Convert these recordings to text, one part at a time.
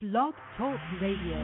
Blog Talk Radio.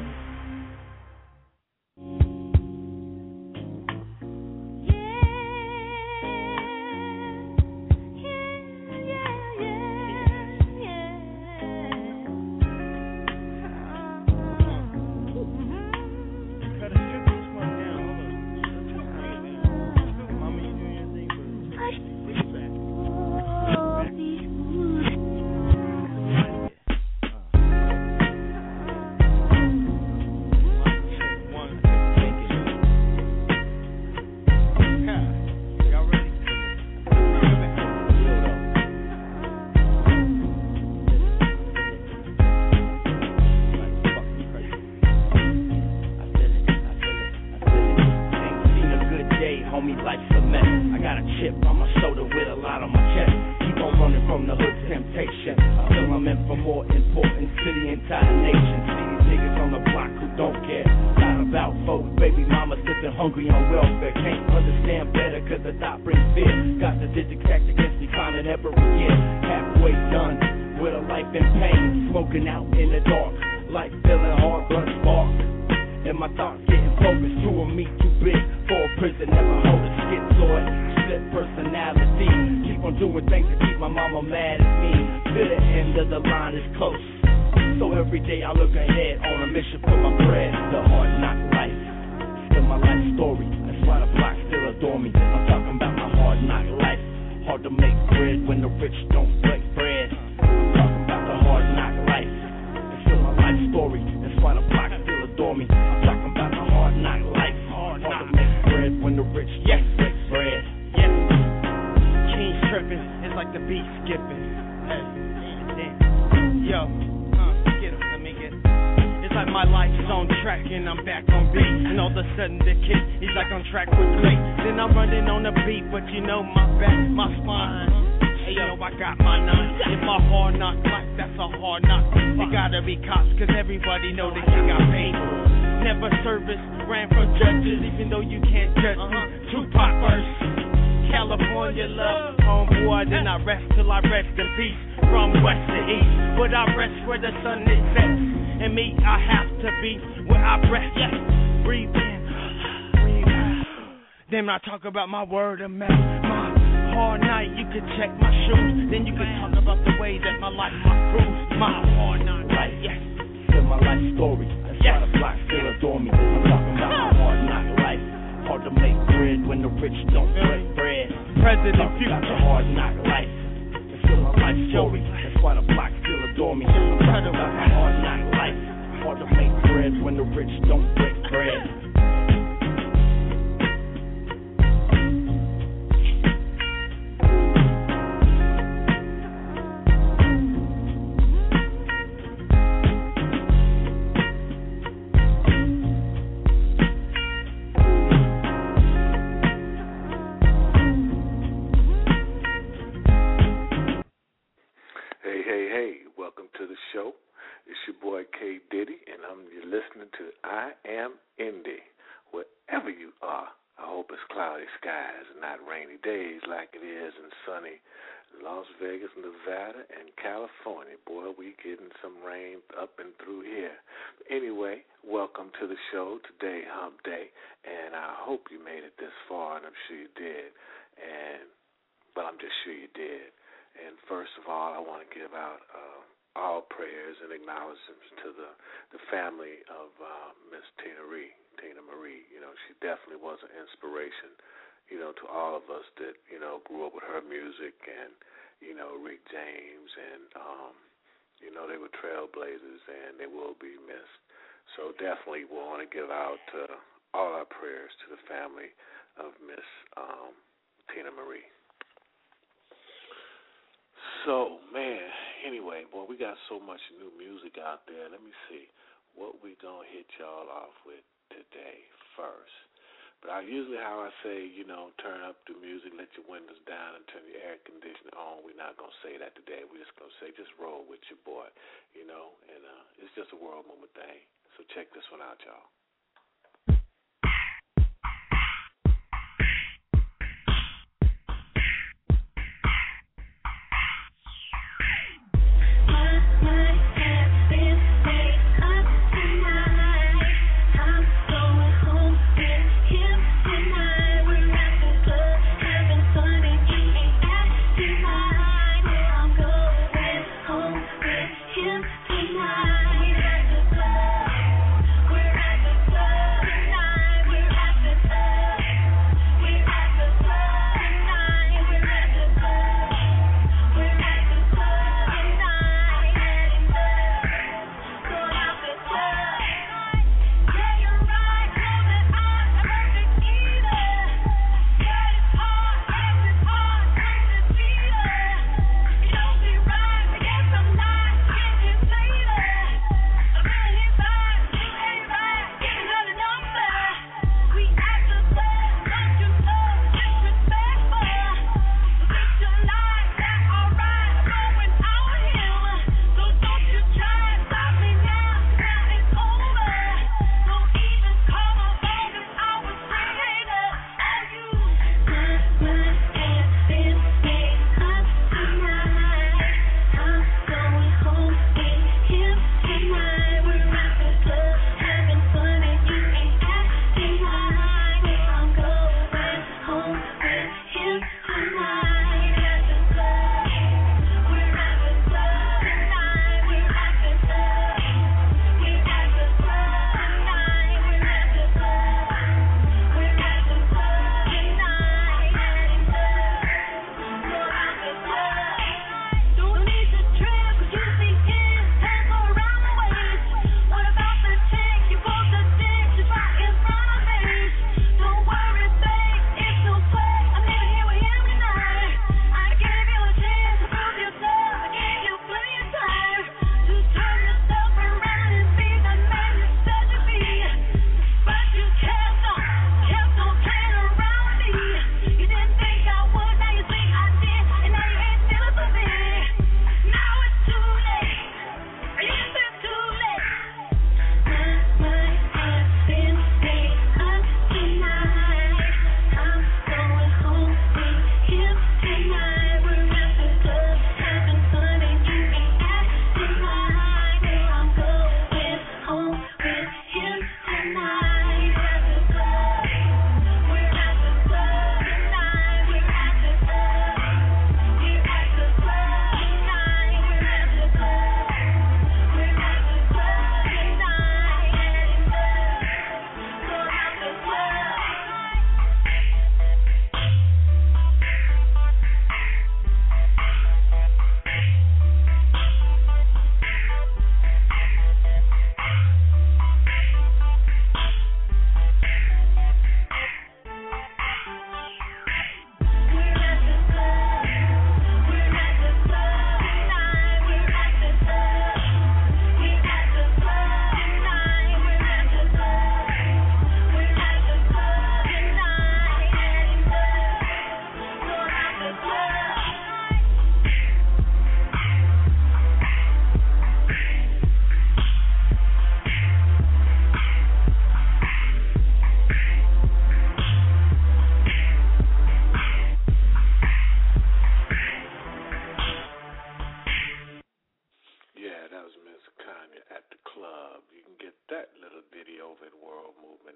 About my word of mouth, my hard night, you could check my shoes. Then you could talk about the way that my life, my cruise, my hard night life, yes. Still my life story, that's why the block still adore me. I'm talking about my hard knock life. Hard to make bread when the rich don't break bread. President Future, about the hard knock life. It's still my life story, that's why the block still adore me. I'm talking about my hard knock life. Hard to make bread when the rich don't break bread.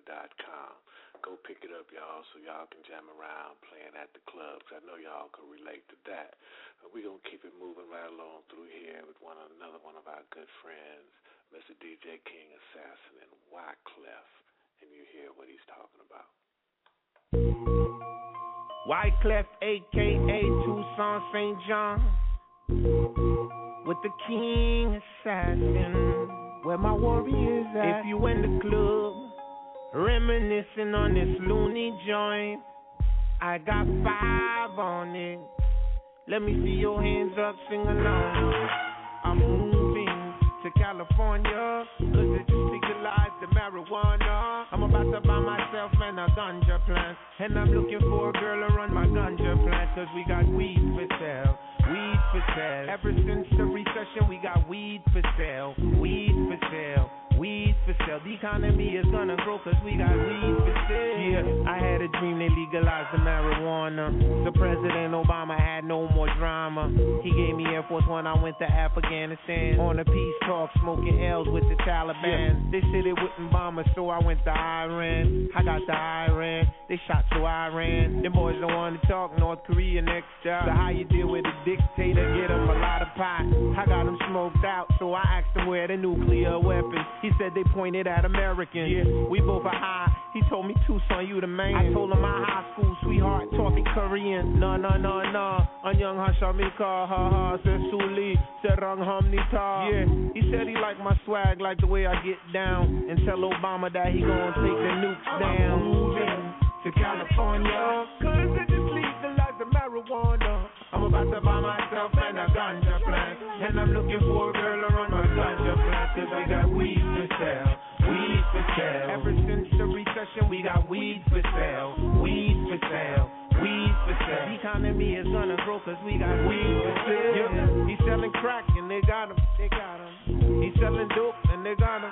SoulFlavor.com. Go pick it up, y'all, so y'all can jam around playing at the clubs. I know y'all can relate to that. We're going to keep it moving right along through here with another one of our good friends, Mr. DJ King Assassin and Wyclef, and you hear what he's talking about. Wyclef, a.k.a. Tucson St. John, with the King Assassin, where my warriors at. If you in the club, reminiscing on this loony joint, I got 5 on it. Let me see your hands up, sing along. I'm moving to California, cause they just legalized the marijuana. I'm about to buy myself a ganja plant, and I'm looking for a girl to run my ganja plant, cause we got weed for sale, weed for sale. Ever since the recession, we got weed for sale, weed for sale, weed for sale. The economy is gonna grow, cause we got weed for sale. Yeah, I had a dream they legalized the marijuana, so President Obama had no more drama. He gave me Air Force One, I went to Afghanistan on a peace talk, smoking L's with the Taliban. They said it wouldn't bomb us, so I went to Iran. I got to Iran, they shot to Iran. Them boys don't want to talk, North Korea next job. So how you deal with a dictator, get him a lot of pot. I got him smoked out, so I asked him where the nuclear weapons. He said they pointed at Americans. Yeah, we both are high. He told me, Tucson, you the man. I told him my high school sweetheart taught me Korean. No. Anyang Hashamika, ha, said Suli, said Rang Hamnita. Yeah, he said he liked my swag, like the way I get down. And tell Obama that he gon' take the nukes down. Moving to California, cause they just legalized the marijuana. I'm about to buy myself a ganja plant, and I'm looking for a girl to run my ganja plant, cause we got weed for sale, weed for sale. Ever since the recession, we got weed for sale, weed for sale, weed for sale. The economy is gonna grow, cause we got weed for sale. Yeah. He's selling crack and they got him, He's selling dope and they got him,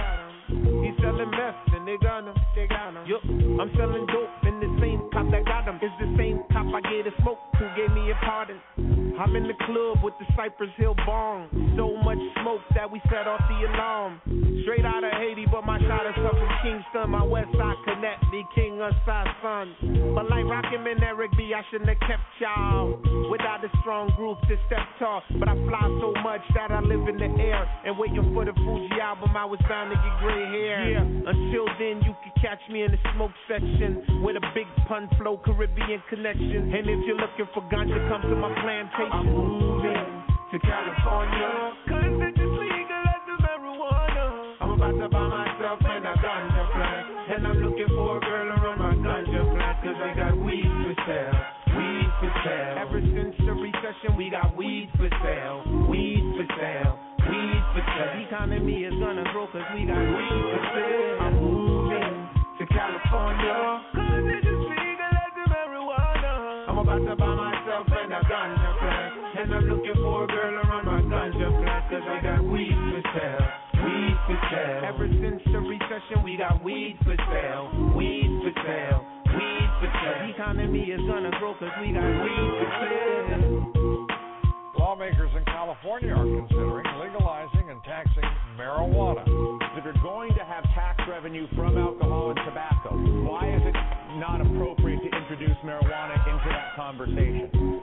He's selling meth and they got him, Yup, I'm selling dope and the same cop that got him is the same cop I gave a smoke who gave me a pardon. I'm in the club with the Cypress Hill bong, so much smoke that we set off the alarm. Straight out of Haiti, but my shot is up from Kingston. My West Side connect me, King Assassin son. But like Rakim and Eric B, I shouldn't have kept y'all without a strong group to step tall. But I fly so much that I live in the air, and waiting for the Fuji album, I was bound to get gray hair. Yeah, until then, you can catch me in the smoke section with a big pun flow, Caribbean connection. And if you're looking for ganja, come to my plantation. I'm moving to California, cause they just legalized the marijuana. I'm about to buy myself a ganja plant, and I'm looking for a girl to run my ganja plant, cause I got weed for sale, weed for sale. Ever since the recession, we got weed for sale, weed for sale, weed for sale. The economy is gonna grow, cause we got weed for sale. I'm moving to California, cause they just legalized the marijuana. I'm about to buy myself a ganja plant, and I'm looking for a girl to run my ganja plant, cause I got weed for sale, weed for sale. Ever since the recession, we got weed for sale, weed for sale, weed for sale. The economy is gonna grow, cause we got weed for sale. Lawmakers in California are considering legalizing and taxing marijuana. If you're going to have tax revenue from alcohol and tobacco, why is it not appropriate to introduce marijuana into that conversation?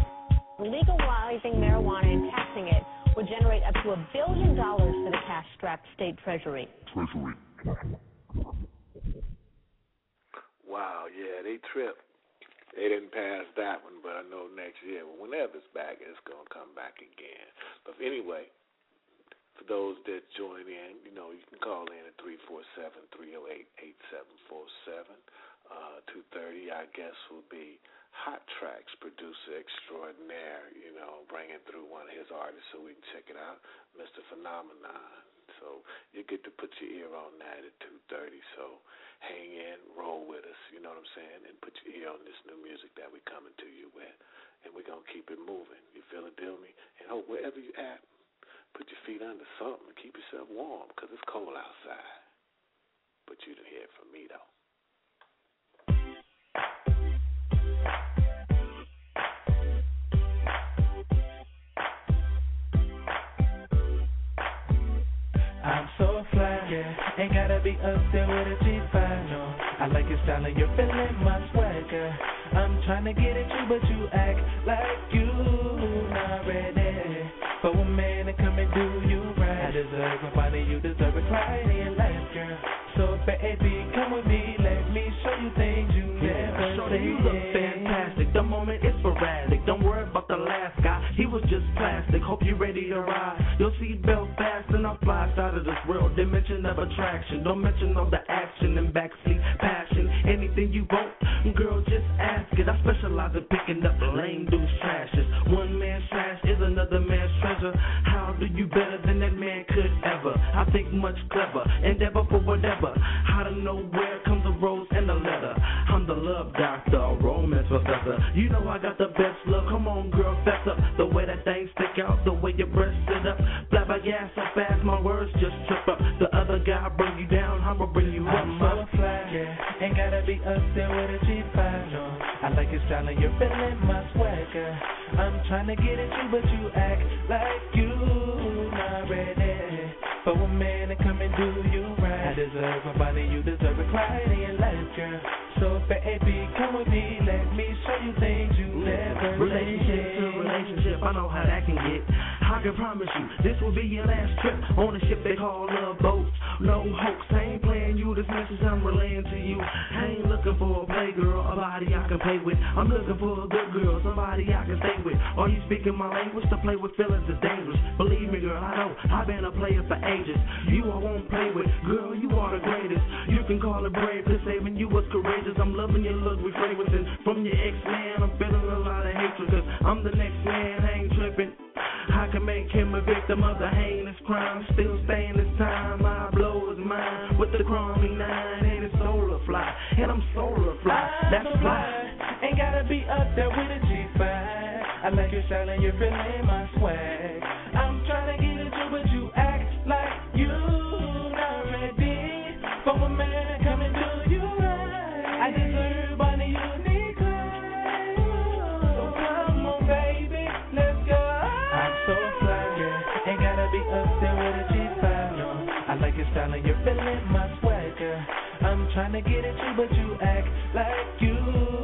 Legalizing marijuana and taxing it would generate up to $1 billion for the cash-strapped state treasury. Wow, yeah, they tripped. They didn't pass that one, but I know next year, whenever it's back, it's going to come back again. But anyway, for those that join in, you can call in at 347-308-8747. 2:30, I guess, will be Hot Tracks producer extraordinaire, bringing through one of his artists so we can check it out, Mr. Phenomenon. So you get to put your ear on that at 2:30. So hang in, roll with us, you know what I'm saying, and put your ear on this new music that we're coming to you with, and we're going to keep it moving. You feel it, deal me? And wherever you at, put your feet under something and keep yourself warm, because it's cold outside. But you didn't hear it from me, though. I'm so fly, yeah. Ain't gotta be up there with a G5, no. I like your style and you're feeling my swagger. I'm trying to get at you, but you act like you not ready for a man to come and do you right. I deserve a body, you deserve a cry in your life, girl. So baby, come with me, let me show you things you never Shorty, you look fantastic. The moment is sporadic. Don't worry about the last guy. He was just plastic. Hope you're ready to ride. Your seatbelt fast and I'll fly out of this world. Dimension of attraction. Don't mention all the action and backseat passion. Anything you want, girl, just ask it. I specialize in picking up lame dudes' trashes. One man's trash is another man's treasure. How do you better than that man could ever? I think much clever. Endeavor for whatever. How to know where comes the rose and the letter. I'm the love doctor, a romance professor. You know I got the best love. Come on, girl, fess up. The way that things stick out, the way your breasts sit up. Blab by gas so fast, my words just trip up. The other guy bring you down, I'ma bring you up. I'm so fly, yeah. Ain't gotta be up there with a G5, no. I like your style and you're feeling my swagger. I'm trying to get at you, but you act like you not ready for a man to come and do you right. I deserve a body, you deserve a cry in your life, girl. So baby, come with me, let me show you things you never Relationship to relationship, I know how that can get. I can promise you, this will be your last trip on a ship they call a boat. No hoax, I ain't playing you, this message I'm relaying to you. I ain't looking for a playgirl, a body I can play with. I'm looking for a good girl, somebody I can stay with. Are you speaking my language? To play with feelings is dangerous. Believe me, girl, I know, I've been a player for ages. You I won't play with, girl, you are the greatest. You can call it brave, cause saving you was courageous. I'm loving your look with fragrances from your ex-man. I'm feeling a lot of hatred, cause I'm the next man, I ain't tripping. I can make him a victim of the heinous crime. Still staying this time, my blow is mine. With the chromey 9 and it's solar fly. And I'm solar fly, that's fly. Ain't gotta be up there with a G5. I like your style and you're feeling my swag. I'm trying to get at you, but you act like you not ready for a man to come and do you right. I deserve all the unique life. So come on, baby, let's go. I'm so fly, yeah. Ain't gotta be up there with a G5, no. I like your style and you're feeling my swagger. I'm trying to get at you, but you act like you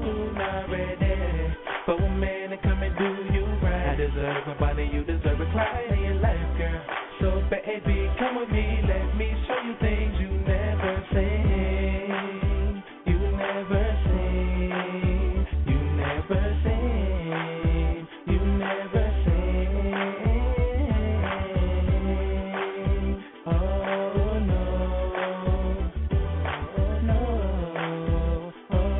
not ready for a man to come and do you right. I deserve a body, you deserve a cry in your life, girl. So baby, come with me, let me show you things you never seen. You never seen. You never seen. You never seen. Oh no. Oh no.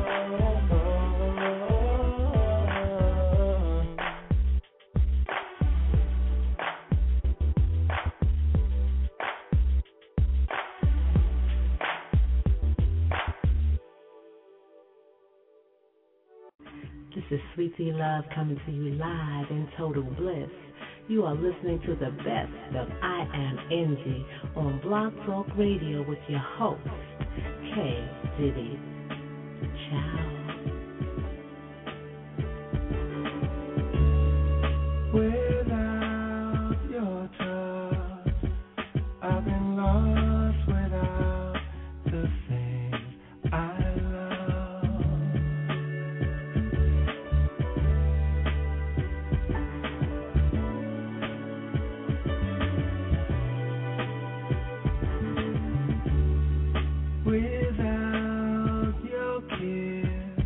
This is Sweet Tea Love coming to you live in total bliss. You are listening to the best of I Am Angie on Blog Talk Radio with your host, K. Diddy. Ciao. Without your touch, I've been lost without the things I love. Without your kiss,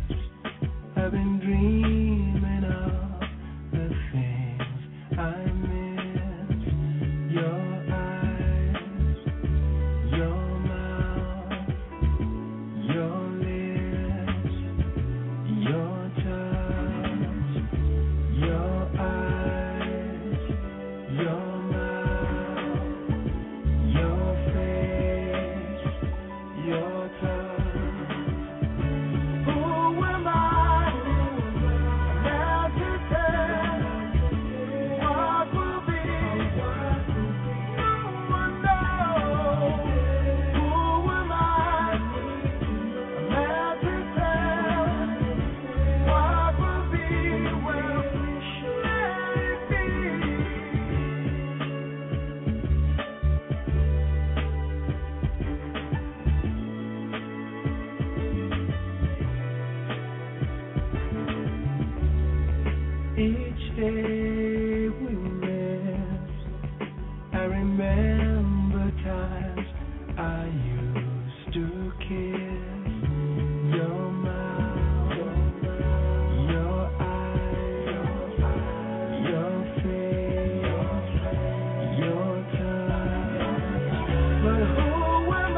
day we met, I remember times I used to kiss your mouth, your eyes, your face, your touch. But who am I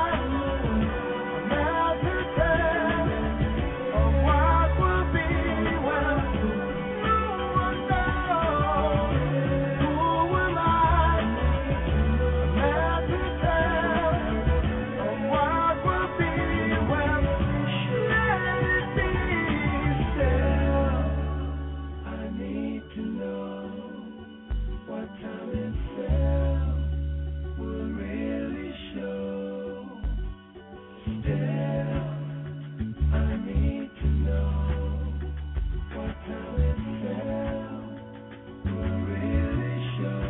now to tell of what will be when no one knows? Who am I now to tell of what will be when let it be still? I need to know what time it fell will really show. Still, I need to know what time it fell will really show.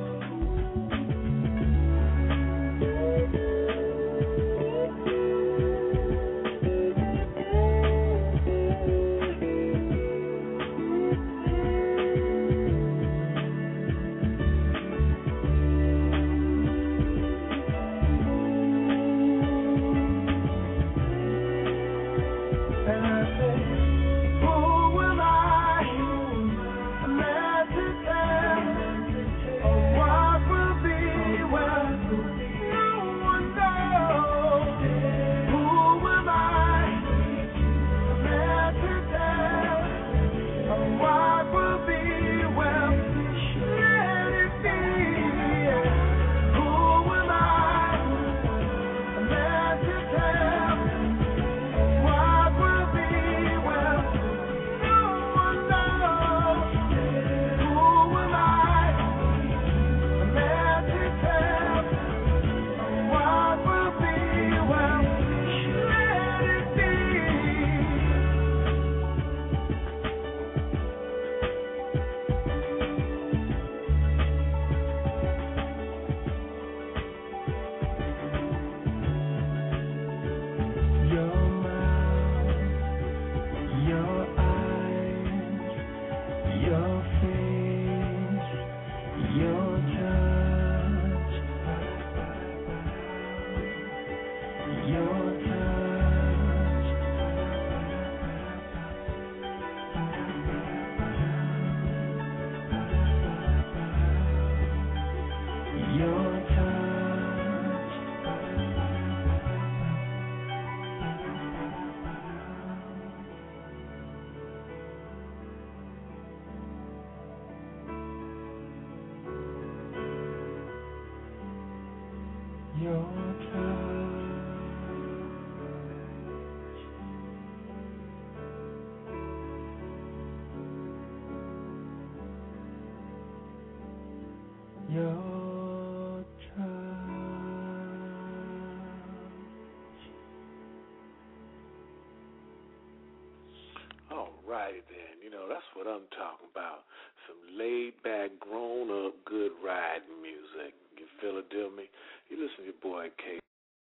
And I say, who am I? A man to tell of what will be when no one knows. Who am I? A man to tell of what will be when let it be. Who am I? A man to tell what will be when no one knows? Who am I? A man to tell what will be when let it be. Your mouth, your eyes, your face, your touch, your touch, your touch. Your touch. Your touch. All righty then. You know, that's what I'm talking about. Some laid-back, grown-up, good riding music. You feel it, deal me? You listen to your boy K.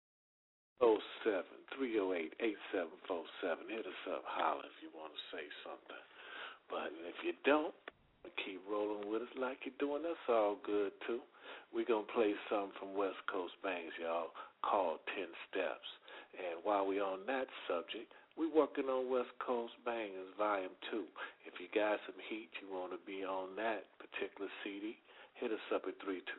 07-308-8747. Hit us up, holler if you want to say something. But if you don't, keep rolling with us like you're doing. That's all good, too. We're going to play something from West Coast Bangs, y'all, called 10 Steps. And while we're on that subject, we're working on West Coast Bangers Volume 2. If you got some heat, you want to be on that particular CD, hit us up at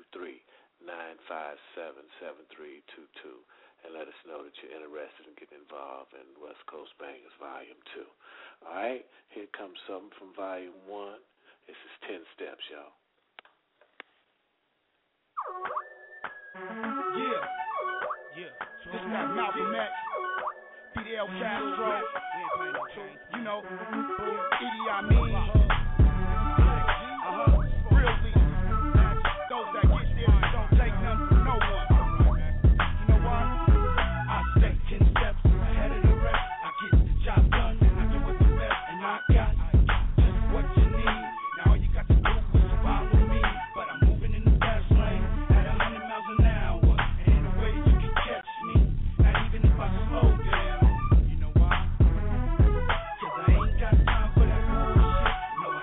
323-957-7322 and let us know that you're interested in getting involved in West Coast Bangers Volume 2. All right, here comes something from Volume 1. This is 10 Steps, y'all. Yeah. So this got Malcolm X, Fidel Castro, you know, Idi Amin, real leaders, those that get there and don't take nothing from no one. You know why? I stay 10 steps ahead of the rest. I get the job done and I do it the best. And I got just what you need. Now all you got to do is follow me. But I'm moving in the fast lane at 100 miles an hour. And in a way you can catch me, not even if I slow down. You know why? 'Cause I ain't got time for that bullshit. No, I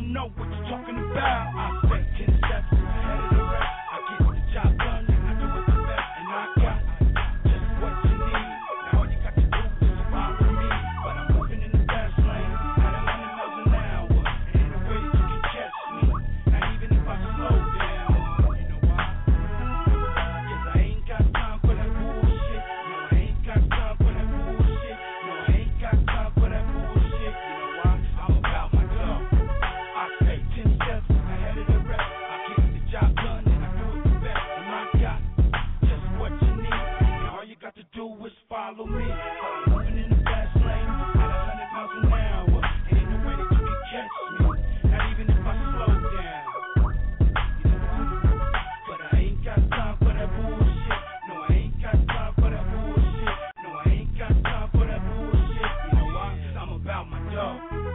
don't know what you're talking about. I stay 10 steps ahead of the rest. I get the job done and I do it the best. And I got just what you need. Now all you got to do is follow me. But I'm moving in the fast lane at 100 miles an hour. And in a way that you can catch me. Now even if I slow down, you know why? Yes, I ain't got time for that bullshit. No, I ain't got time for that bullshit. No, I ain't got time for that bullshit. You know why? I'm about my job. I stay 10 steps ahead of the rest. I get the job done and I do it the best. And I got just what you need. And all you got to do is follow me. But I'm moving in the fast lane at 100 miles an hour. And ain't no way that you can catch me. Not even if I slow down. You know why? But I ain't got time for that bullshit. No, I ain't got time for that bullshit. No, I ain't got time for that bullshit. You know why? 'Cause I'm about my dog.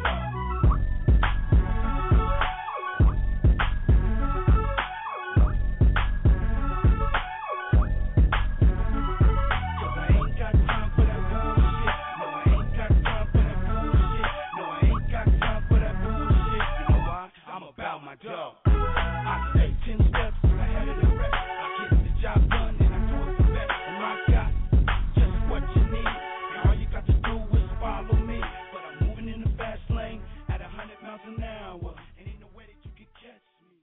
Cause I ain't got time for that bullshit. No, I ain't got time for that bullshit. No, I ain't got time for that bullshit. You know why? 'Cause I'm about my dog. I stay 10 steps ahead of the rest. I get the job done and I do it the best. And I got just what you need. And all you got to do is follow me. But I'm moving in the fast lane at 100 miles an hour. And ain't no way that you can catch me.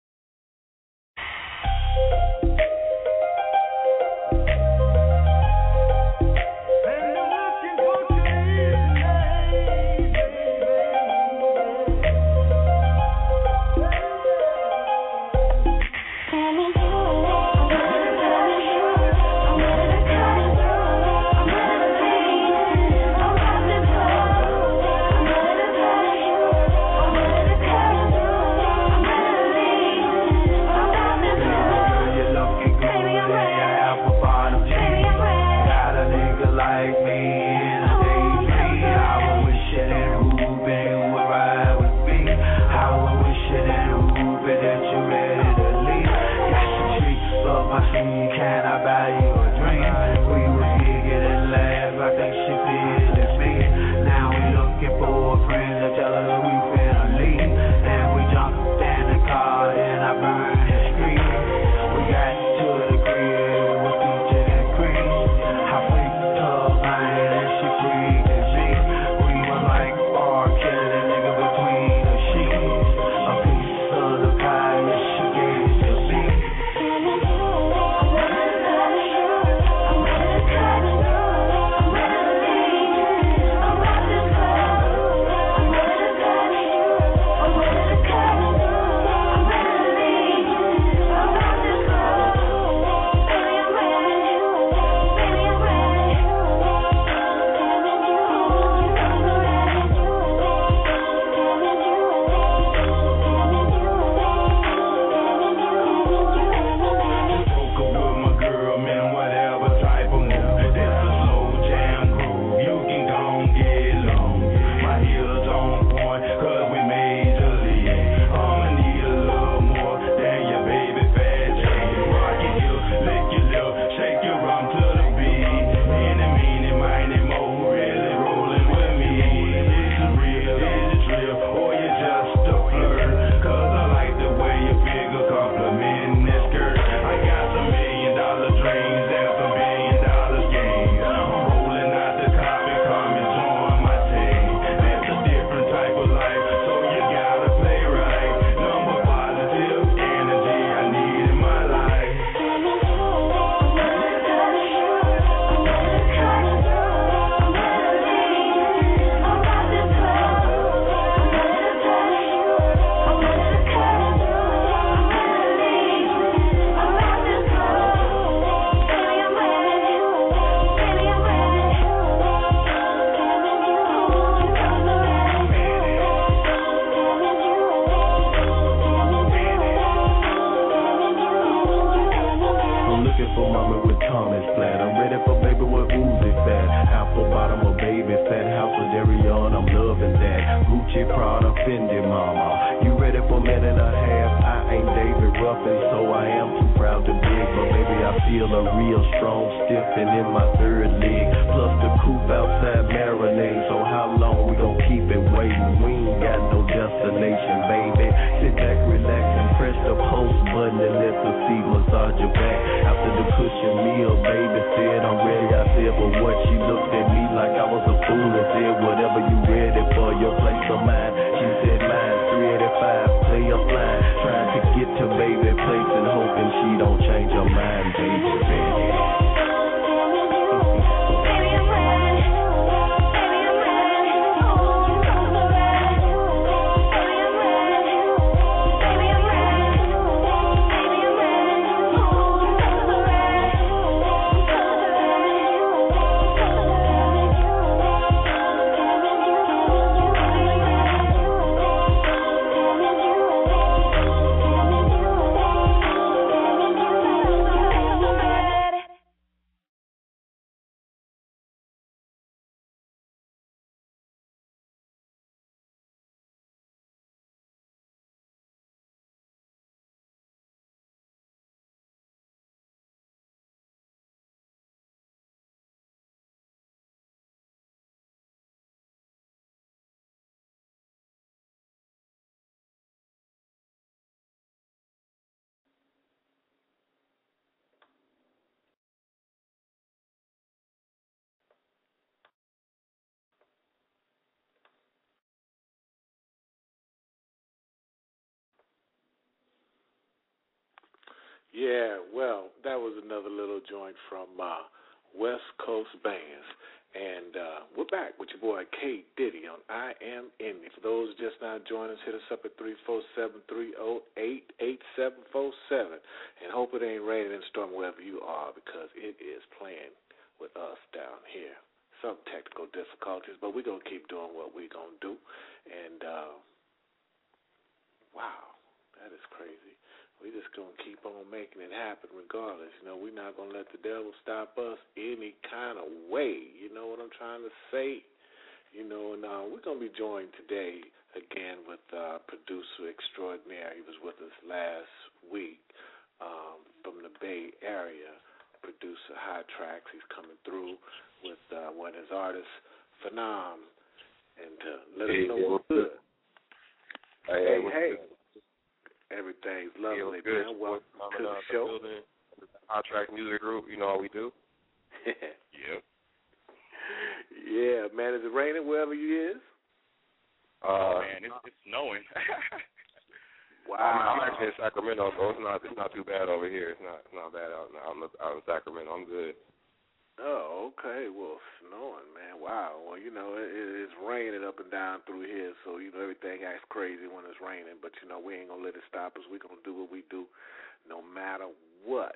feel a real strong stiffing in my third leg. Plus the coupe outside marinade. So how long we gon' keep it waiting? We ain't got no destination, baby. charge her back. After the cushion meal, baby said I'm ready. I said, but what? She looked at me like I was a fool and said, whatever you ready for, your place or mine. She said, mine 385, play a fly. Trying to get to baby place and hoping she don't change her mind, baby. Yeah, well, that was another little joint from West Coast Bands. And we're back with your boy K. Diddy on I Am Indie. For those just now joining us, hit us up at 347-308-8747. And hope it ain't raining and storming wherever you are, because it is playing with us down here. Some technical difficulties, but we're going to keep doing what we're going to do. And, wow, that is crazy. We're just going to keep on making it happen regardless. You know, we're not going to let the devil stop us any kind of way. You know what I'm trying to say? You know, and we're going to be joined today again with producer extraordinaire. He was with us last week from the Bay Area, producer High Tracks. He's coming through with one of his artists, Phenom, and let us know what's good. Hey. Everything's lovely, man. Welcome to the show. High Track Music Group, you know how we do. Yep. Yeah, man. Is it raining wherever you is? Man, it's snowing. Wow. I'm actually in Sacramento, so it's not too bad over here. It's not bad out in Sacramento. I'm good. Oh, okay. Well, snowing, man. Wow. Well, you know, it's raining up and down through here, so, you know, everything acts crazy when it's raining. But, you know, we ain't going to let it stop us. We're going to do what we do no matter what.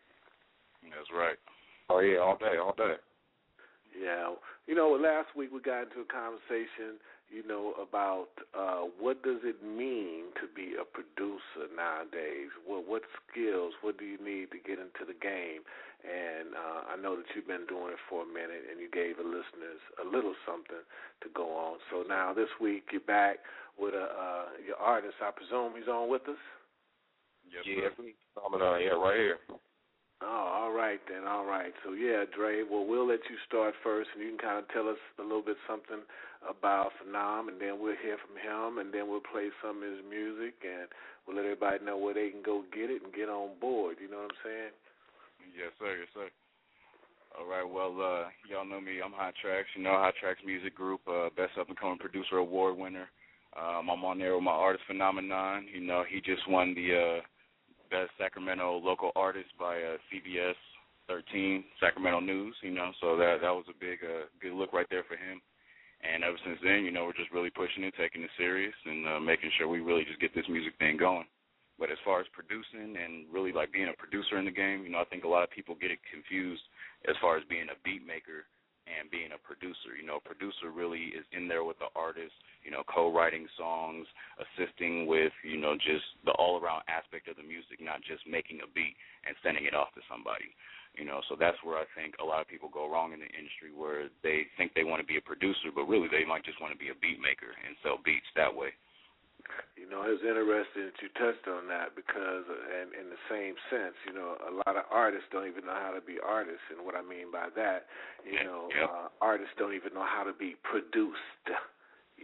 That's right. Oh, yeah, all day. Yeah. You know, last week we got into a conversation, you know, about what does it mean to be a producer nowadays? What skills, what do you need to get into the game? And I know that you've been doing it for a minute, and you gave the listeners a little something to go on. So now this week you're back with your artist. I presume he's on with us? Yes, yeah, yeah, right here. Oh, all right then, all right. So, yeah, Dre, well, we'll let you start first, and you can kind of tell us a little bit something about Phenom, and then we'll hear from him, and then we'll play some of his music, and we'll let everybody know where they can go get it and get on board. You know what I'm saying? Yes, sir, yes, sir. All right, well, y'all know me. I'm High Tracks, you know, High Tracks Music Group, Best Up-and-Coming Producer Award winner. I'm on there with my artist, Phenomenon. You know, he just won the Best Sacramento Local Artist by CBS 13, Sacramento News, you know, so that was a big, good look right there for him. And ever since then, you know, we're just really pushing it, taking it serious, and making sure we really just get this music thing going. But as far as producing and really, like, being a producer in the game, you know, I think a lot of people get it confused as far as being a beat maker and being a producer. You know, a producer really is in there with the artist, you know, co-writing songs, assisting with, you know, just the all-around aspect of the music, not just making a beat and sending it off to somebody. You know, so that's where I think a lot of people go wrong in the industry, where they think they want to be a producer, but really they might just want to be a beat maker and sell beats that way. You know, it's interesting that you touched on that because, and in the same sense, you know, a lot of artists don't even know how to be artists. And what I mean by that, you know, artists don't even know how to be produced. You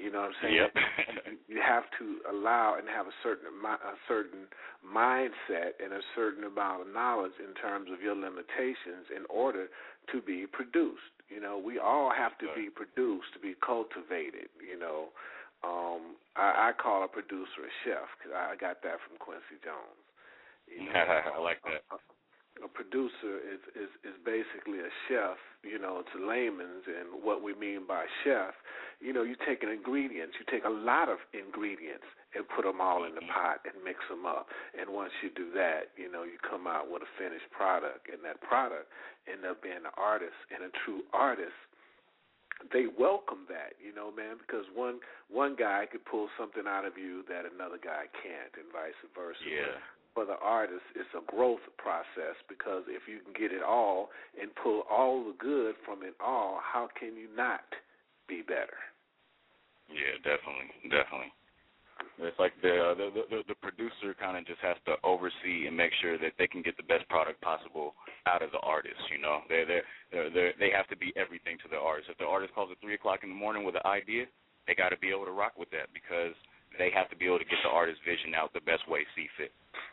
You know what I'm saying? Yep. You have to allow and have a certain mindset and a certain amount of knowledge in terms of your limitations in order to be produced. You know, we all have to be produced, to be cultivated. You know, I call a producer a chef because I got that from Quincy Jones. You know, I like that. A producer is basically a chef, you know, to layman's, and what we mean by chef, you know, you take ingredients, you take a lot of ingredients and put them all in the pot and mix them up, and once you do that, you know, you come out with a finished product, and that product end up being an artist, and a true artist, they welcome that, you know, man, because one guy could pull something out of you that another guy can't, and vice versa. Yeah. For the artist, it's a growth process, because if you can get it all and pull all the good from it all, how can you not be better? Yeah, definitely. It's like the producer kind of just has to oversee and make sure that they can get the best product possible out of the artist. You know, they have to be everything to the artist. If the artist calls at 3:00 in the morning with an idea, they got to be able to rock with that, because they have to be able to get the artist's vision out the best way see fit.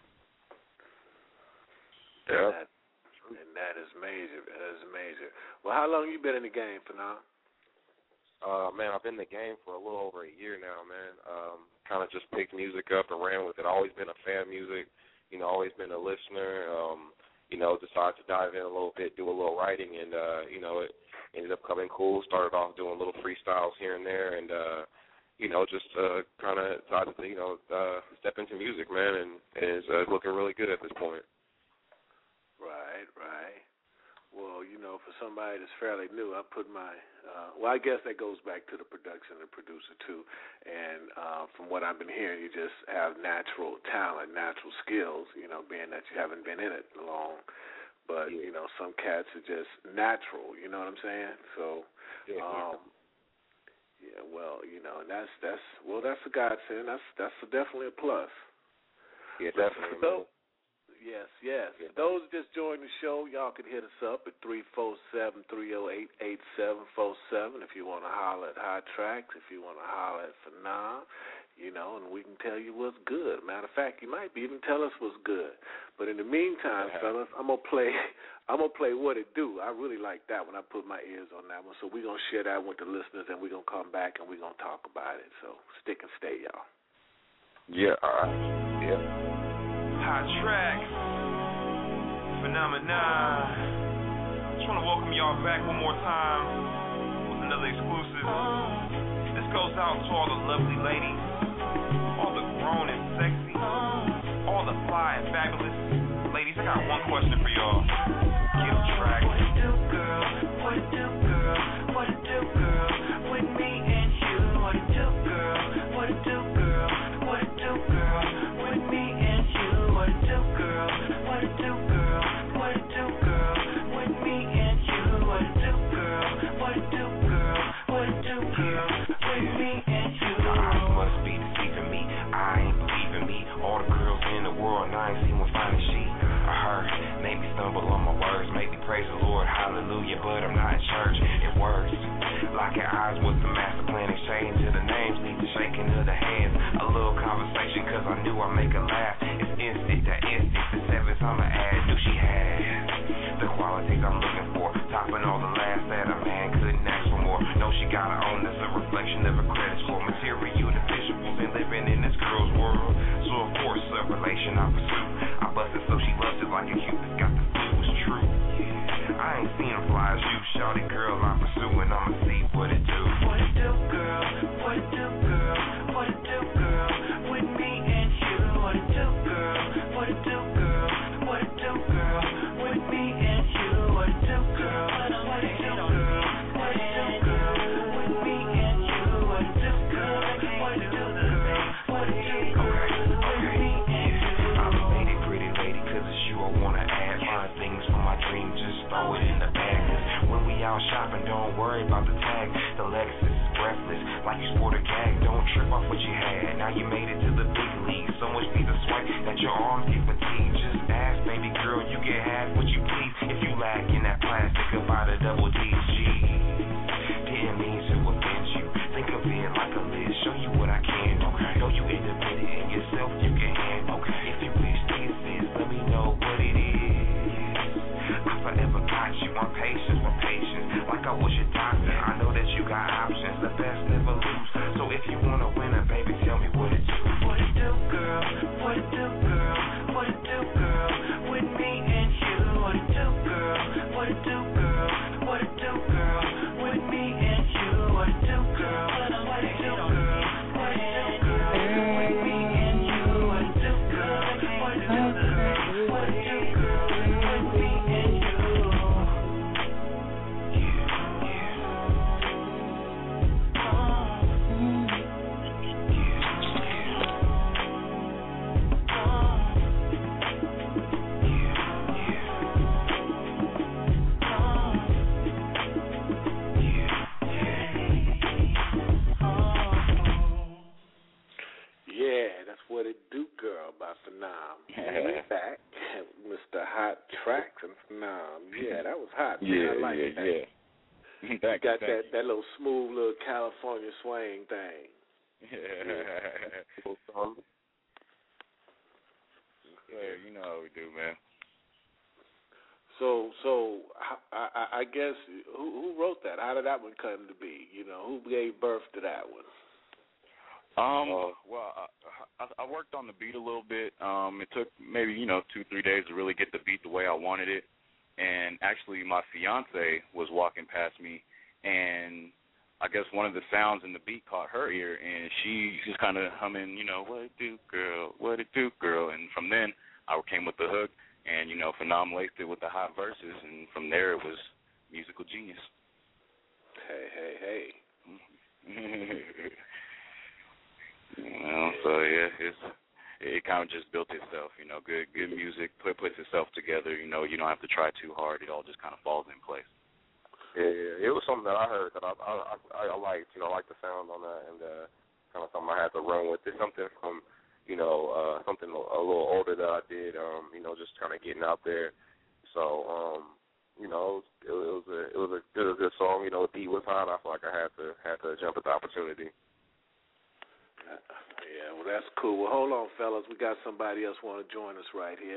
Yeah, and that is major. That is major. Well, how long you been in the game for now? Man, I've been in the game for a little over a year now, man. Kind of just picked music up and ran with it. Always been a fan of music, you know, always been a listener. You know, decided to dive in a little bit, do a little writing, and, you know, it ended up coming cool. Started off doing little freestyles here and there, and, you know, just kind of decided to, you know, step into music, man, and it's looking really good at this point. Right. Well, you know, for somebody that's fairly new, I put my, I guess that goes back to the production and the producer, too. And from what I've been hearing, you just have natural talent, natural skills, you know, being that you haven't been in it long. But, you know, some cats are just natural, you know what I'm saying? So, yeah, well, you know, and that's a godsend. That's definitely a plus. Yeah, definitely. Yes. For those that just joined the show, y'all can hit us up at 347-308-8747 if you want to holler at Hot Tracks, if you want to holler at Phenom, you know, and we can tell you what's good. Matter of fact, you might even tell us what's good. But in the meantime, fellas, I'm gonna play What It Do. I really like that when I put my ears on that one. So we're gonna share that with the listeners, and we're gonna come back and we're gonna talk about it. So stick and stay, y'all. Yeah, all right. Yeah. Hot Tracks, Phenomenon. Just want to welcome y'all back one more time with another exclusive. This goes out to all the lovely ladies, all the grown and sexy, all the fly and fabulous ladies. I got one question for y'all. Get a track. What it do, girl? What it do, girl? What it do, girl? With me and you. What it do, girl? What it do, girl? What it do, girl? With me and you. What it do, girl? What it do, girl? What it do, girl? With me and you. What it do, girl? What it do, girl? What it do, girl? With me and you. You must be deceiving me. I ain't believing me. All the girls in the world, and I ain't seen one fine as she. I heard, made me stumble on my words, made me praise the Lord, hallelujah. But I'm not in church. It works. Locking eyes with the master plan, exchange of the names, lead the shaking of the hands. A little conversation, cause I knew I'd make her laugh. It's instant, that instant, the sevens I'ma add. Knew she had the qualities I'm looking for, topping all the laughs that a man couldn't ask for more. Know she got her own, that's a reflection of her credit score. Material, the visuals, and living in this girl's world. So of course, a relation I pursue. I busted so she loves it like a Cupid's got the flu, it's true. I ain't seen her fly as you, shawty girl I'm pursuing, I'ma see what it do. What it do, girl? What it do, girl? What it do, girl? With me and you. What it do, girl? What it do, girl? What it do, girl? With me and you. What it do, girl? What it do, girl? What it do, girl? With me and you. What it do, girl? What it do, girl? What it do, girl? With me and you. I made it pretty lady, cause it's you I wanna add. Find things from my dream, just throw it in the bag. Cause when we out shopping, don't worry about the tag. The Lexus is breathless, like you sport a gag. Don't trip off what you had, now you made it to the big league. So much be the swipe that your arms get fatigued. Just ask, baby girl, you get half what you please. If you lack in that plastic, about a double DG. Didn't mean to offend you, think of it like a list. got options, the best never lose. So if you wanna win it, baby, tell me what it do. What it do, girl? What it do, girl? What it do, girl? With me and you. What it do, girl? What it do, girl? What it do, girl? With me and you. What it do, girl? What it do, girl? What it do, girl? With me and you. What it do, girl? What it do, girl? What it do, girl? With me and you. Yeah, that's what it do, girl, by Phenom. We're back, Mr. Hot Tracks and Phenom. Yeah, that was hot. Yeah, I like that. yeah. You got that little smooth little California swing thing. Yeah, you know how we do, man. So I guess who wrote that? How did that one come to be? You know, who gave birth to that one? Well, I worked on the beat a little bit. It took maybe 2-3 days to really get the beat the way I wanted it. And actually, my fiance was walking past me, and I guess one of the sounds in the beat caught her ear, and she just kind of humming, what it do, girl, what it do, girl. And from then, I came with the hook, and Phenom laced it with the hot verses, and from there it was musical genius. Hey. So yeah, it kind of just built itself. Good music puts itself together. You don't have to try too hard. It all just kind of falls in place. Yeah, it was something that I heard that I liked. I liked the sound on that, and kind of something I had to run with. It's something from something a little older that I did. Just kind of getting out there. So it was a good song. The beat was hot. I feel like I had to jump at the opportunity. Yeah, well, that's cool. Well, hold on, fellas. We got somebody else want to join us right here.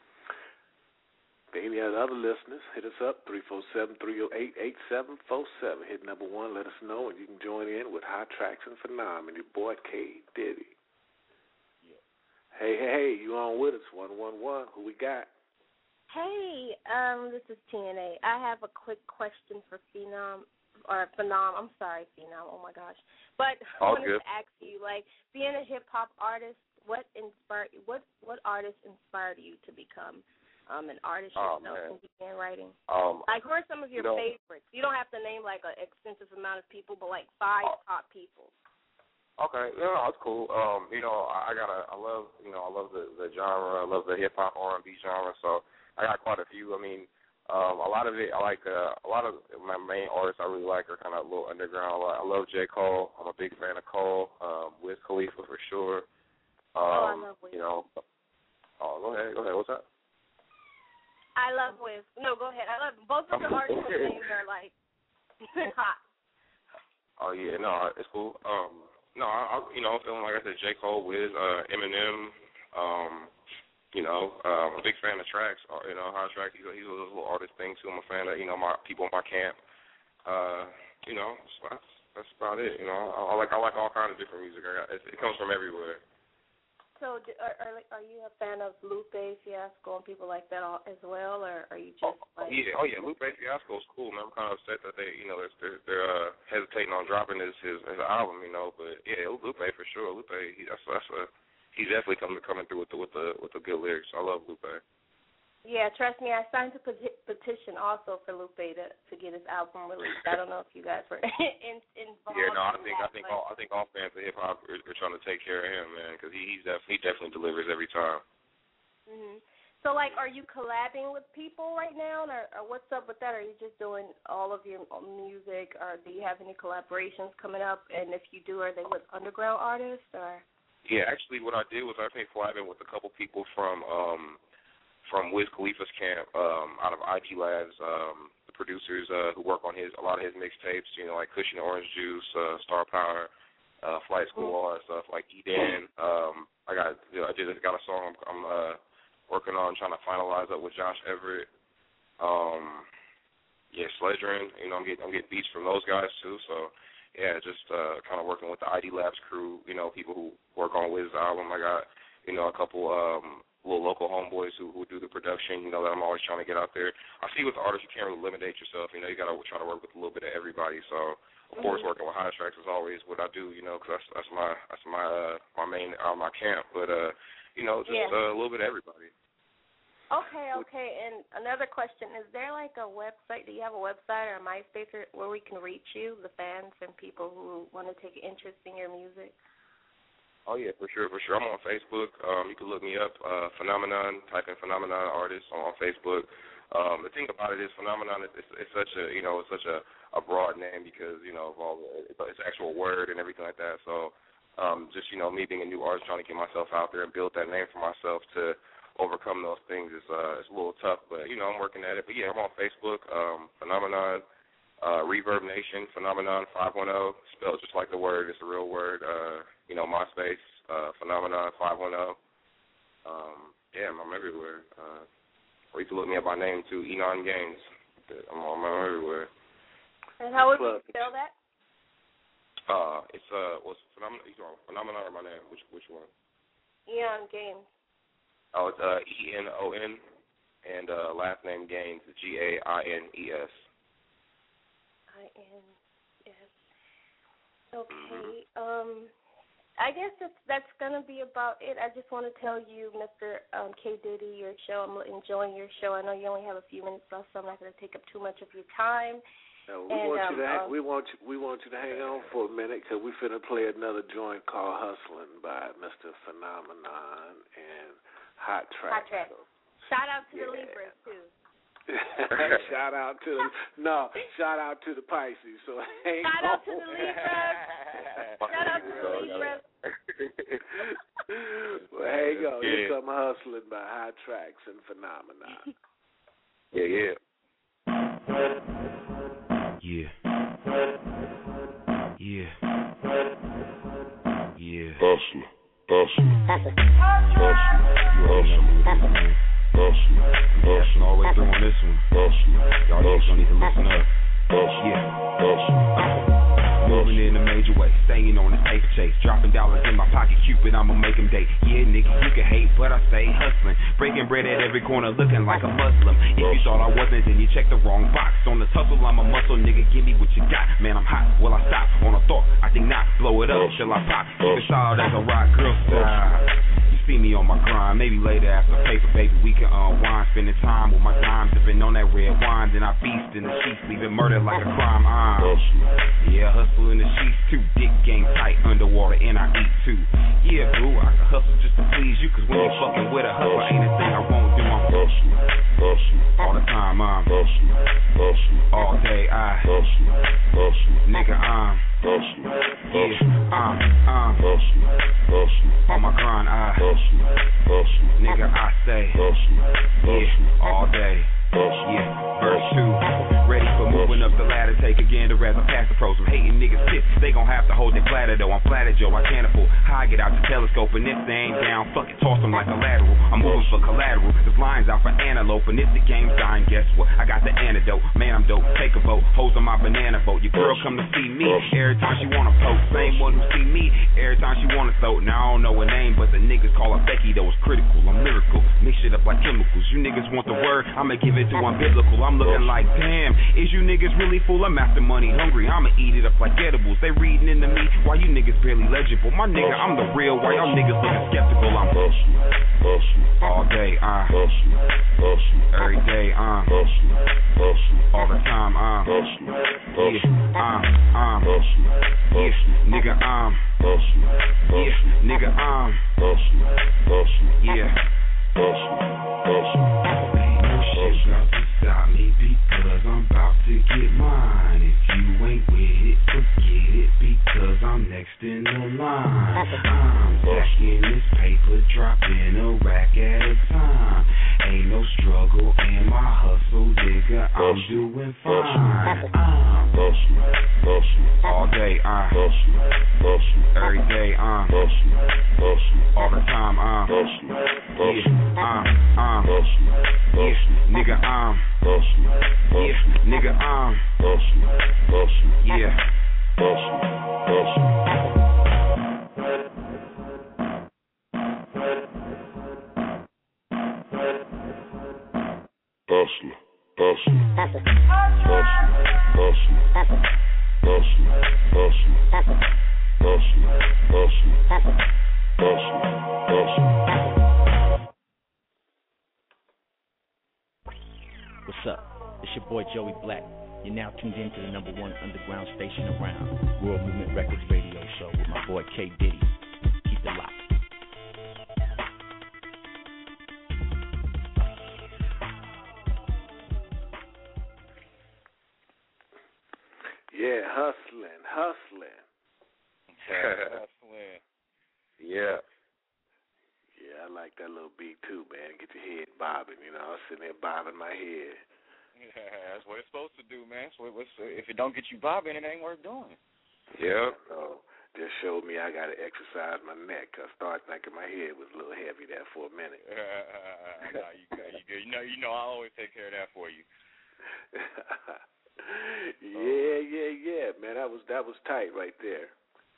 Any other listeners, hit us up, 347-308-8747. Hit number 1, let us know, and you can join in with Hot Tracks and Phenom and your boy K. Diddy. Yeah. Hey, you on with us, 111. Who we got? Hey, this is TNA. I have a quick question for Phenom. I'm sorry, Phenom. Oh my gosh! But I wanted to ask you, being a hip hop artist, what artist inspired you to become an artist yourself and began writing? Who are some of your favorites? You don't have to name an extensive amount of people, but 5 top people. Okay, that's cool. I love the genre. I love the hip hop R&B genre. So I got quite a few. I mean. A lot of it, I like a lot of my main artists I really like are kind of a little underground. I love J. Cole. I'm a big fan of Cole. Wiz Khalifa for sure. I love Wiz. Go ahead. What's that? I love Wiz. No, go ahead. I love both of the artists' names are hot. Oh yeah, no, it's cool. I'm feeling like I said, J. Cole, Wiz, Eminem. I'm a big fan of Tracks. Hot Tracks, he's a little artist thing too. I'm a fan of, my people in my camp. That's about it. I like all kinds of different music. It comes from everywhere. So, are you a fan of Lupe Fiasco and people like that as well, or are you just Yeah, Lupe Fiasco's cool, man. I'm kind of upset that they're hesitating on dropping his album, But yeah, Lupe for sure. Lupe, he's definitely coming through with the good lyrics. I love Lupe. Yeah, trust me, I signed a petition also for Lupe to get his album released. I don't know if you guys were involved. Yeah, no, I think all fans of hip hop are trying to take care of him, man, because he definitely delivers every time. Mhm. So, are you collabing with people right now, or what's up with that? Are you just doing all of your music, or do you have any collaborations coming up? And if you do, are they with underground artists or? Yeah, actually, what I did was I think collabing with a couple people from Wiz Khalifa's camp out of IG Labs, the producers who work on a lot of his mixtapes, like Cushion Orange Juice, Star Power, Flight School, all that stuff, like Eden. I just got a song I'm working on, trying to finalize up with Josh Everett. Sledgerin. You know, I'm getting beats from those guys too. So yeah, just kind of working with the ID Labs crew. You know, people who work on Wiz's album. I got a couple little local homeboys who do the production. You know, that I'm always trying to get out there. I see with the artists you can't really eliminate yourself. You know, you got to try to work with a little bit of everybody. So of course, working with Hot Tracks is always what I do. You know, because that's my main my camp. But you know, just a little bit of everybody. Okay. And another question, is there like a website, do you have a website or a MySpace where we can reach you, the fans and people who want to take interest in your music? Oh, yeah, for sure. I'm on Facebook. You can look me up, Phenomenon, type in Phenomenon Artist on Facebook. The thing about it is Phenomenon it's such a broad name because, you know, of all it's actual word and everything like that. So just, you know, me being a new artist trying to get myself out there and build that name for myself to overcome those things is it's a little tough, but you know I'm working at it. But yeah, I'm on Facebook, Phenomenon, Reverb Nation, Phenomenon 510, spelled just like the word. It's a real word. You know, MySpace, Phenomenon 510. Yeah, I'm everywhere. Or you can look me up by name too, Enon Gaines. I'm everywhere. And how would you spell that? It's what's Phenomenon or my name? Which one? Enon Gaines. Oh, it's ENON, and last name Gaines, GAINES. INES. Okay. I guess that's gonna be about it. I just want to tell you, Mr. K. Diddy, your show. I'm enjoying your show. I know you only have a few minutes left, so I'm not going to take up too much of your time. No, we want you to hang on for a minute because we finna play another joint called "Hustling" by Mr. Phenomenon and Hot Tracks. Shout out to the Libras too. Shout out to the Pisces. So shout out to the Libras. Shout out to the Libras. Well, hang on. Here's some "Hustling" by Hot Tracks and Phenomenon. Yeah. Hustling all the way through on this one. Y'all niggas don't need to listen up. Moving in a major way, staying on this paper chase, dropping dollars in my pocket, Cupid, I'ma make him date. Yeah, nigga, you can hate, but I stay hustling, breaking bread at every corner, looking like a Muslim. If you thought I wasn't, then you checked the wrong box. On the tussle, I'm a muscle, nigga, give me what you got. Man, I'm hot, will I stop? On a thought, I think not, blow it up till I pop. Keep it solid as a rock girl style. See me on my grind, maybe later after paper, baby, we can unwind, spending time with my dimes, sipping on that red wine, then I beast in the sheets, leaving murder like a crime. Yeah, hustle in the sheets too, dick game tight, underwater, and I eat too. Yeah, boo, I can hustle just to please you, cause when you fucking with a hustler, ain't a thing I won't do. I'm hustling, all the time, I'm hustling, all day, nigga, I'm hustling, yeah, I'm hustling, on my grind, nigga, I say, yeah, all day, yeah, verse 2, ready for moving up the ladder, take a gander as I pass the pros. Some hating niggas pissed, they gon' have to hold their platter though. I'm flattered, Joe, I can't afford how I get out the telescope, and if they ain't down, fuck it, toss them like a lateral. I'm moving for collateral, there's lines out for antelope, and if the game's dying, guess what? I got the antidote, man, I'm dope, take a vote, hoes on my banana boat. Your girl come to see me, every time she wanna post, same one who see me, every time she wanna throw. Now I don't know her name, but the niggas call her Becky, though it's critical, I'm lyrical, mix shit up like chemicals. You niggas want the word, I'ma give it to one biblical. I'm looking like, damn, is you niggas really full? I'm after money hungry, I'ma eat it up like edibles. They reading into me, why you niggas barely legible? My nigga, I'm the real, why y'all niggas looking skeptical? I'm hustling, all day, hustling, every day, hustling, all the time, hustling, yeah, I'm hustling, yeah, nigga, I'm hustling, yeah, nigga, I'm hustling, yeah, ain't no shit about to stop me because I'm about to get mine. If you ain't with it, forget it because I'm next in the line. I'm stacking this paper, dropping a rack at a time. Ain't no struggle in my hustle, nigga, I'm doing fine. I'm hustling all day, hustling every day, hustling all the time, hustling, yeah, yeah, nigga, hustling, yeah, nigga, hustling, yeah, hustling. What's up? It's your boy Joey Black. You're now tuned in to the #1 underground station around, World Movement Records radio show with my boy K Diddy. Keep it locked. Yeah, hustling. Hustling. Yeah. Yeah, I like that little beat too, man. Get your head bobbing, you know. I was sitting there bobbing my head. Yeah, that's what it's supposed to do, man. So if it don't get you bobbing, it ain't worth doing. Yeah. So just showed me I got to exercise my neck. I started thinking my head was a little heavy there for a minute. No, you good. You know, I always take care of that for you. Yeah, man. That was tight right there.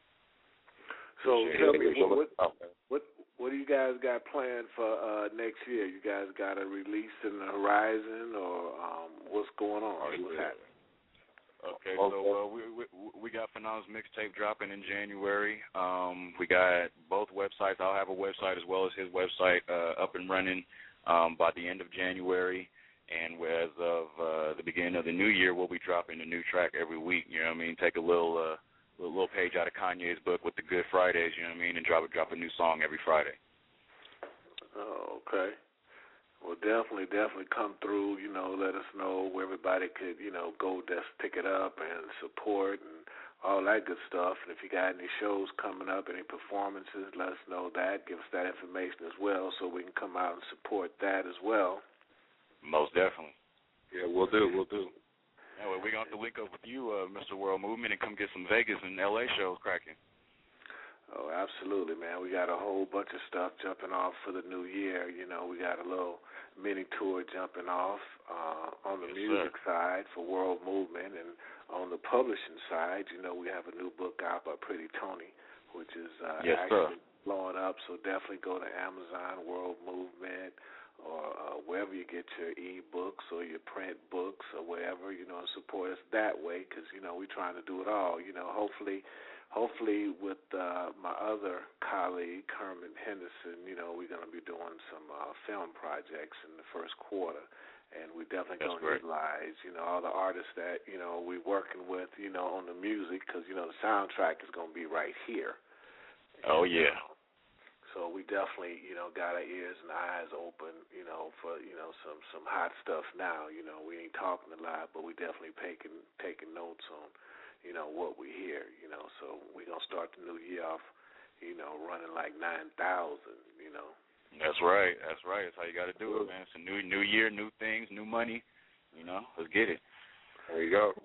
So tell me, what do you guys got planned for next year? You guys got a release in the horizon, or what's going on? What's happening? Okay, so we got Phenomen's mixtape dropping in January. We got both websites. I'll have a website as well as his website up and running by the end of January. And as of the beginning of the new year, we'll be dropping a new track every week. You know what I mean? Take a little page out of Kanye's book with the Good Fridays. You know what I mean? And drop a new song every Friday. Oh, okay. Well, definitely come through. You know, let us know where everybody could, you know, go just pick it up and support and all that good stuff. And if you got any shows coming up, any performances, let us know that. Give us that information as well, so we can come out and support that as well. Most definitely. Yeah, we'll do. Yeah, well, we're going to have to link up with you, Mr. World Movement, and come get some Vegas and L.A. shows cracking. Oh, absolutely, man. We got a whole bunch of stuff jumping off for the new year. You know, we got a little mini tour jumping off on the music side for World Movement, and on the publishing side, you know, we have a new book out by Pretty Tony, which is actually blowing up. So definitely go to Amazon, World Movement, or wherever you get your e-books or your print books or wherever, you know, and support us that way, because, you know, we're trying to do it all. You know, hopefully with my other colleague, Herman Henderson, you know, we're going to be doing some film projects in the first quarter, and we're definitely going to utilize, you know, all the artists that, you know, we're working with, you know, on the music, because, you know, the soundtrack is going to be right here. Oh, yeah. So we definitely, you know, got our ears and eyes open, you know, for, you know, some hot stuff now. You know, we ain't talking a lot, but we definitely taking notes on, you know, what we hear, you know. So we're going to start the new year off, you know, running like 9,000, you know. That's right. That's how you got to do it, man. It's a new year, new things, new money. You know, let's get it. There you go.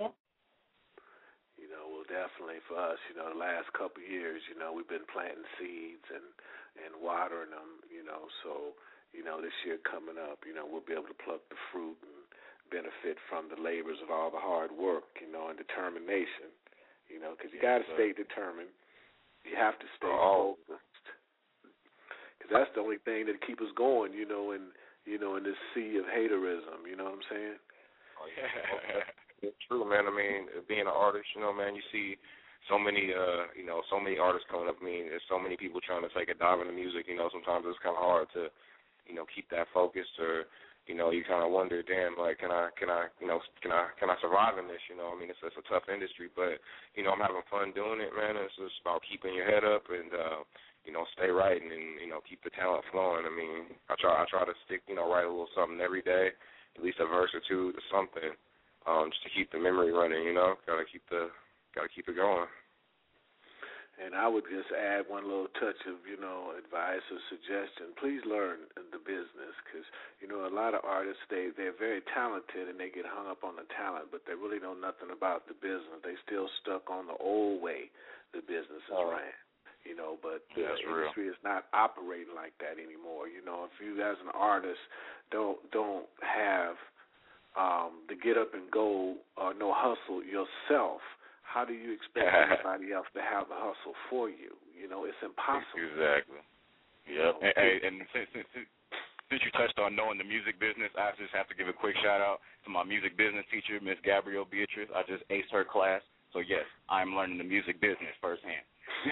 You know, well, definitely for us, you know, the last couple of years, you know, we've been planting seeds and watering them, you know, so, you know, this year coming up, you know, we'll be able to pluck the fruit and benefit from the labors of all the hard work, you know, and determination, you know, because you got to stay determined. You have to stay focused, because that's the only thing that keep us going, you know, in this sea of haterism, you know what I'm saying? Oh, yeah. It's true, man. I mean, being an artist, you know, man, you see so many artists coming up. I mean, there's so many people trying to take a dive into music. You know, sometimes it's kind of hard to, you know, keep that focused, or, you know, you kind of wonder, damn, like, can I survive in this? You know, I mean, it's a tough industry, but, you know, I'm having fun doing it, man. It's just about keeping your head up and, you know, stay writing and, you know, keep the talent flowing. I mean, I try to stick, you know, write a little something every day, at least a verse or two to something. Just to keep the memory running, you know, gotta keep it going. And And I would just add one little touch of, advice or suggestion. Please learn the business because, a lot of artists, they're very talented and they get hung up on the talent, but they really know nothing about the business. They still stuck on the old way the business is ran. But the industry is not operating like that anymore. If you as an artist don't have the get up and go or no hustle yourself, how do you expect anybody else to have the hustle for you? It's impossible. Exactly. Yep. And since you touched on knowing the music business, I just have to give a quick shout out to my music business teacher, Miss Gabrielle Beatrice. I just aced her class. So, yes, I'm learning the music business firsthand.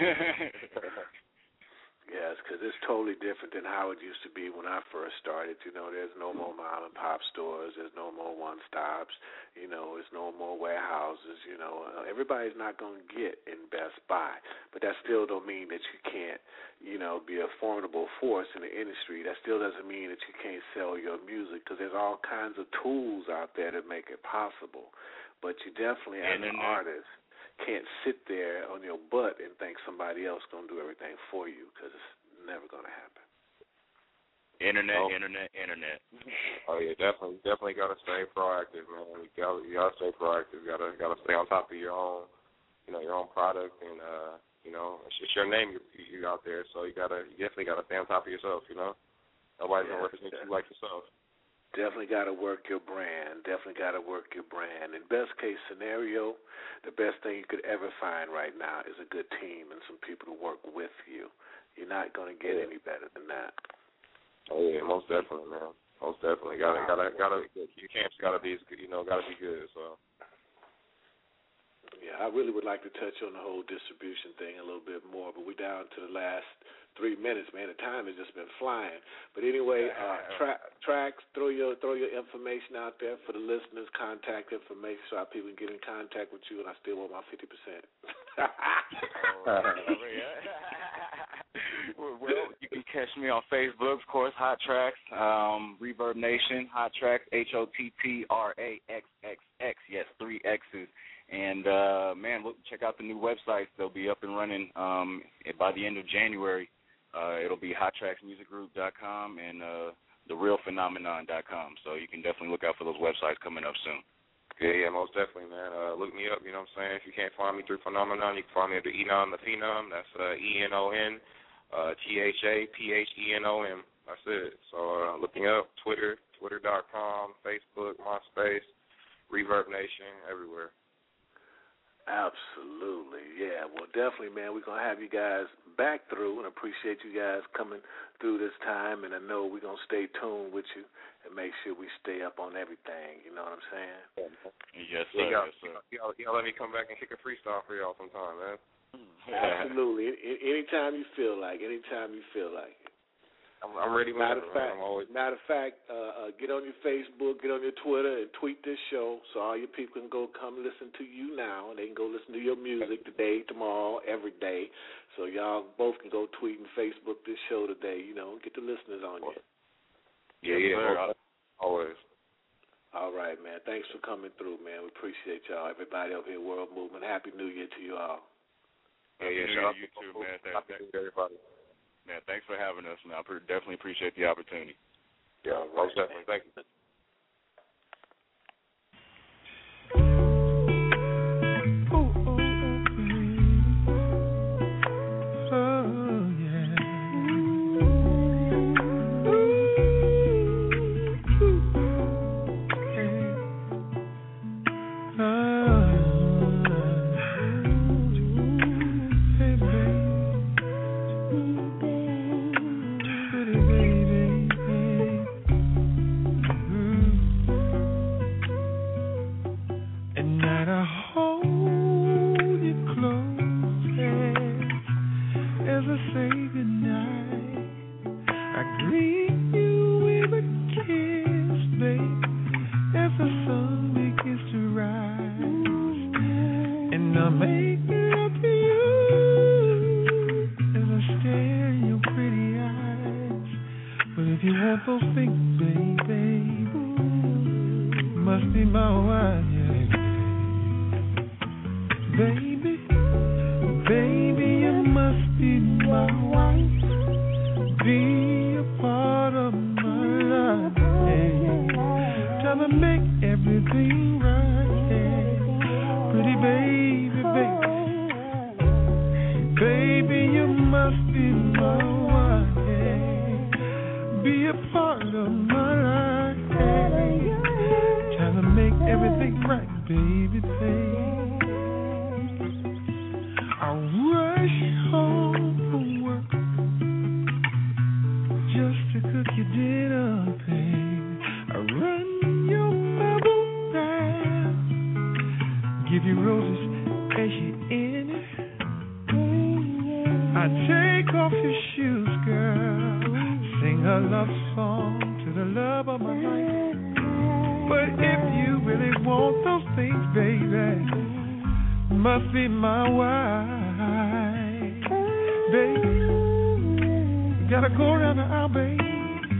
Yes, because it's totally different than how it used to be when I first started. There's no more mom and pop stores. There's no more one stops. There's no more warehouses. Everybody's not going to get in Best Buy, but that still don't mean that you can't, be a formidable force in the industry. That still doesn't mean that you can't sell your music because there's all kinds of tools out there that make it possible. But you definitely, as an artist, can't sit there on your butt and think somebody else going to do everything for you because it's never going to happen. Internet. Oh yeah, definitely got to stay proactive, man. You got to stay proactive. Got to stay on top of your own, your own product, and it's your name you out there, so you definitely got to stay on top of yourself. Nobody's gonna represent you like yourself. Definitely got to work your brand. In best case scenario, the best thing you could ever find right now is a good team and some people to work with you. You're not going to get any better than that. Oh yeah, most definitely, man. Most definitely. Gotta. Your camp's gotta be, gotta be good. So. Yeah, I really would like to touch on the whole distribution thing a little bit more, but we're down to the last 3 minutes, man. The time has just been flying. But anyway, Tracks, throw your information out there for the listeners, contact information so our people can get in contact with you, and I still want my 50%. Well, you can catch me on Facebook, of course, Hot Tracks, Reverb Nation, Hot Tracks, HOTTRAXXX. Yes, 3 X's. And, look, check out the new websites. They'll be up and running by the end of January. It'll be HotTracksMusicGroup.com and TheRealPhenomenon.com. So you can definitely look out for those websites coming up soon. Yeah, most definitely, man. Look me up, you know what I'm saying? If you can't find me through Phenomenon, you can find me at the Enon, the Phenom. That's ENON, THAPHENOM. That's it. So look me up, Twitter.com, Facebook, MySpace, Reverb Nation, everywhere. Absolutely, yeah. Well, definitely, man, we're going to have you guys back through and appreciate you guys coming through this time, and I know we're going to stay tuned with you and make sure we stay up on everything, you know what I'm saying? Yes, sir. Y'all let me come back and kick a freestyle for y'all sometime, man. Absolutely. Anytime you feel like it. I'm ready. Matter of fact, get on your Facebook, get on your Twitter, and tweet this show so all your people can come listen to you now, and they can go listen to your music today, tomorrow, every day. So y'all both can go tweet and Facebook this show today. Get the listeners on you. Yeah, always. All right, man. Thanks for coming through, man. We appreciate y'all. Everybody over here, World Movement. Happy New Year to you all. Shout out to you too, man. Thanks, everybody. Man, thanks for having us, man. I definitely appreciate the opportunity. Yeah, most definitely. Thank you. Baby, you're be my wife, be a part of my life. Trying to make everything right. Pretty baby, baby. Baby, you must be my wife. Be a part of my life. Trying to make everything right, baby, baby. I rush home from work just to cook your dinner, baby. I run your bubble bath, give you roses as you in it. I take off your shoes, girl, sing a love song to the love of my life. But if you really want those things, baby, must be my wife, baby. Gotta go around the aisle, baby.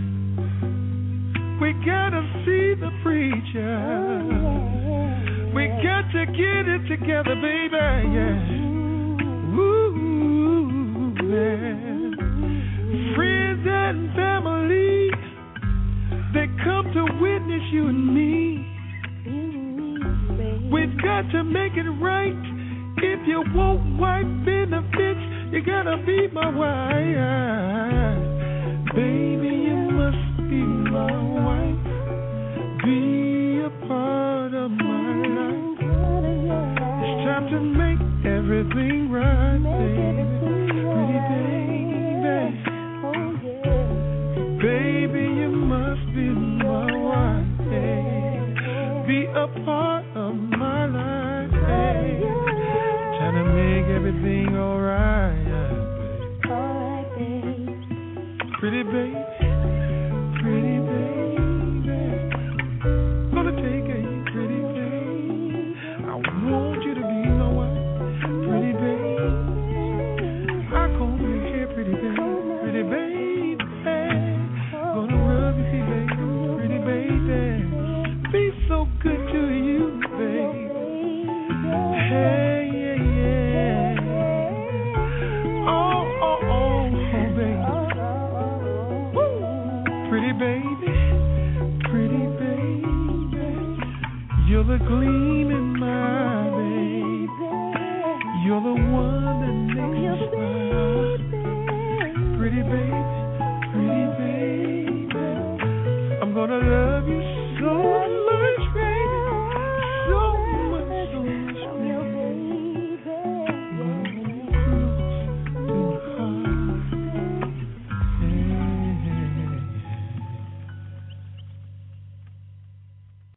We gotta see the preacher. We got to get it together, baby, yeah. Ooh, yeah. Friends and family, they come to witness you and me. We've got to make it right. If you want wife benefits, you gotta be my wife. Baby, you must be my wife. Be a part of my life. It's time to make everything right, baby. Pretty baby. Baby, you must be my wife. Be a part of my life. Trying to make everything alright.